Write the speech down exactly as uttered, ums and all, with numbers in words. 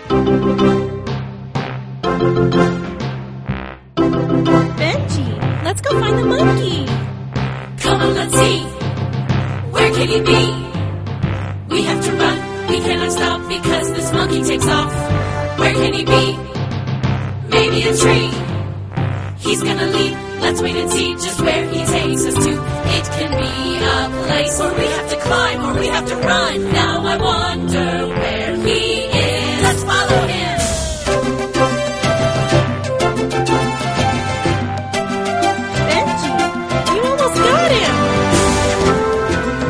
Benji, let's go find the monkey. Come on, let's see. Where can he be? We have to run. We cannot stop because this monkey takes off. Where can he be? Maybe a tree. He's gonna leap. Let's wait and see just where he takes us to. It can be a place where we have to climb or we have to run. Now I wonder where